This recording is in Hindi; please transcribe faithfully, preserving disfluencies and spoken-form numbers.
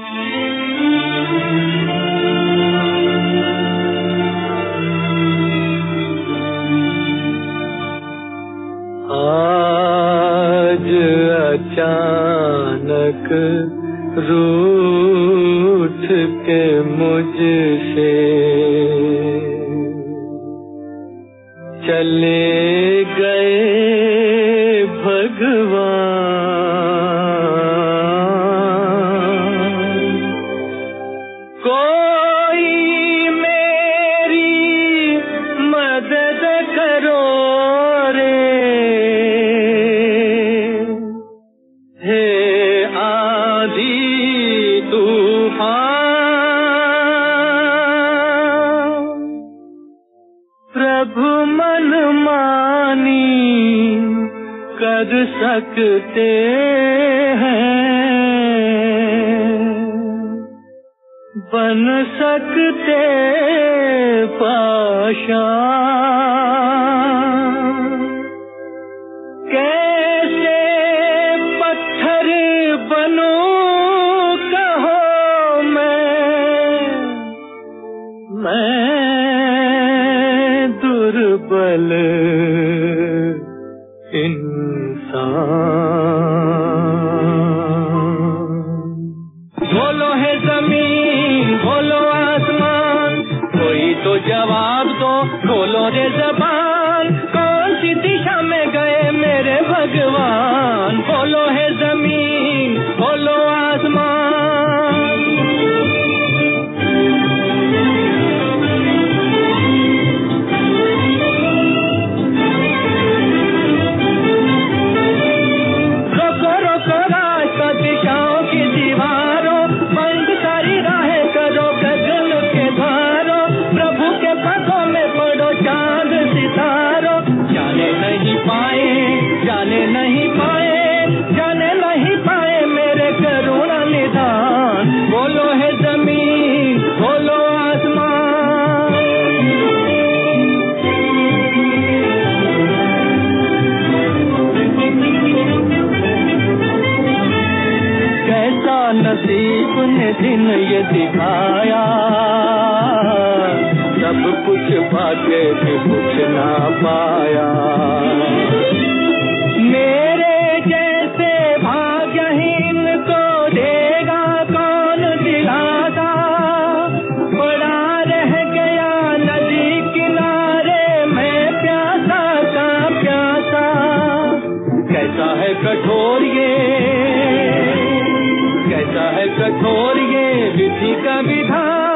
आज अचानक रूठ के मुझसे चले गए भगवान। कोई मेरी मदद करो रे, हे आंधी तूफान। प्रभु मनमानी कर सकते हैं, बन सकते पाषाण। कैसे पत्थर बनूं कहो मैं, मैं दुर्बल इंसान। बोलो है जमीन, बोलो आसमान, कोई तो जवाब दो, बोलो रे ज़बान। कौन सी दिशा में गए मेरे भगवान? बोलो है जमीन, बोलो आसमान। रोको रोको रास्ता दिशाओं की दीवारों, बंद सारी राहें करो गगन के द्वारों। प्रभु के पगों में पड़ो चांद सितारों। जाने नहीं पाए, जाने नहीं पाए, जाने नहीं पाए मेरे करुणा निधान। बोलो है जमीन, बोलो आसमान। कैसा नसीब ने दिन ये दिखाया, सब कुछ पाके भी कुछ ना पाया। मेरे जैसे भाग्यहीन को देगा कौन दिलासा। पड़ा रह गया नदी किनारे मैं प्यासा का प्यासा। कैसा है कठोर ये, कैसा है कठोर ये विधि का विधान।